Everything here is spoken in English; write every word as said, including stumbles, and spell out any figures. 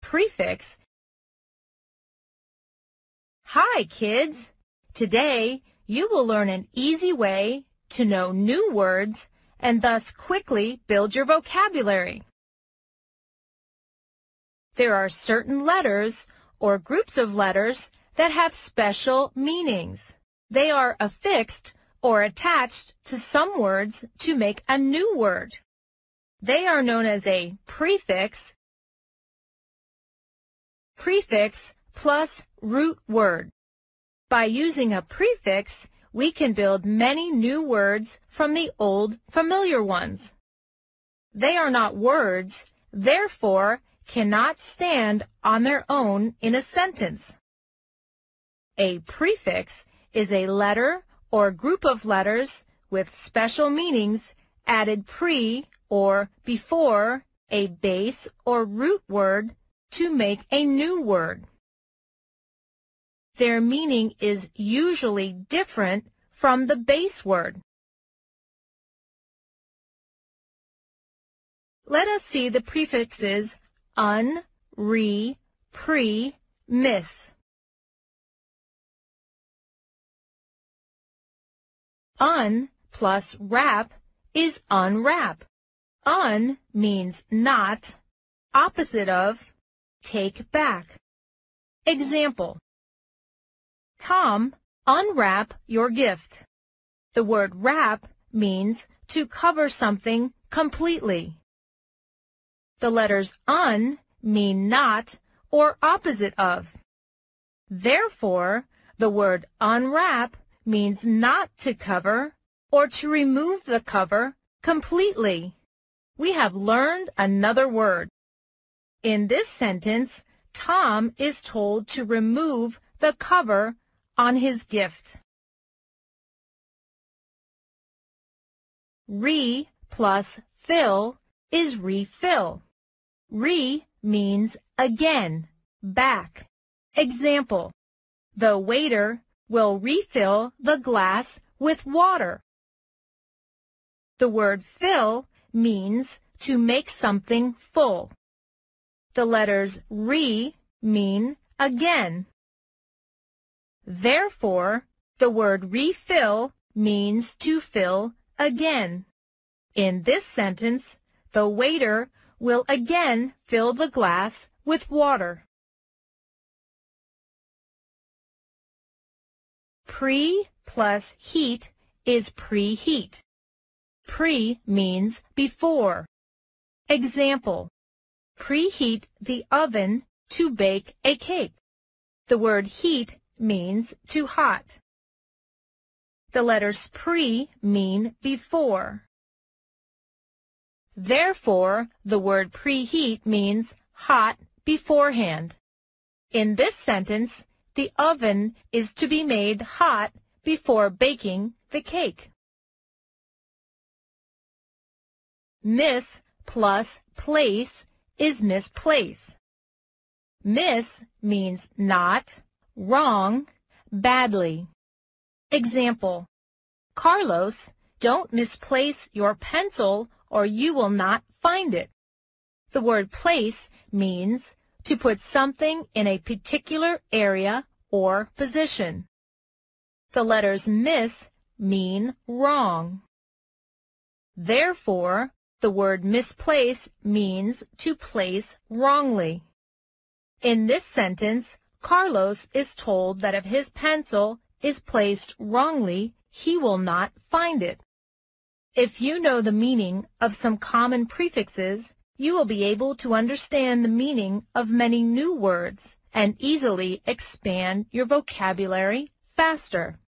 prefix. Hi, kids! Today, you will learn an easy way to know new words and thus quickly build your vocabulary. There are certain letters or groups of letters that have special meanings. They are affixed or attached to some words to make a new word. They are known as a prefix, prefix plus root word. By using a prefix, we can build many new words from the old familiar ones. They are not words, therefore cannot stand on their own in a sentence. A prefix is a letter or group of letters with special meanings added pre or before a base or root word to make a new word. Their meaning is usually different from the base word. Let us see the prefixes un, re, pre, mis. Un plus wrap is unwrap. Un means not, opposite of, take back. Example: Tom, unwrap your gift. The word wrap means to cover something completely. The letters un mean not or opposite of. Therefore, the word unwrap means not to cover or to remove the cover completely. We have learned another word. In this sentence, Tom is told to remove the cover on his gift. Re plus fill is refill. Re means again, back. Example: the waiter will refill the glass with water. The word fill means to make something full. The letters re mean again. Therefore, the word refill means to fill again. In this sentence, the waiter will again fill the glass with water. Pre plus heat is preheat. Pre means before. Example: preheat the oven to bake a cake. The word heat means to hot. The letters pre mean before. Therefore, the word preheat means hot beforehand. In this sentence, the oven is to be made hot before baking the cake. Mis plus place is misplace. Mis means not, wrong, badly. Example: Carlos, don't misplace your pencil or you will not find it. The word place means to put something in a particular area or position. The letters mis mean wrong. Therefore, the word misplace means to place wrongly. In this sentence, Carlos is told that if his pencil is placed wrongly, he will not find it. If you know the meaning of some common prefixes, you will be able to understand the meaning of many new words and easily expand your vocabulary faster.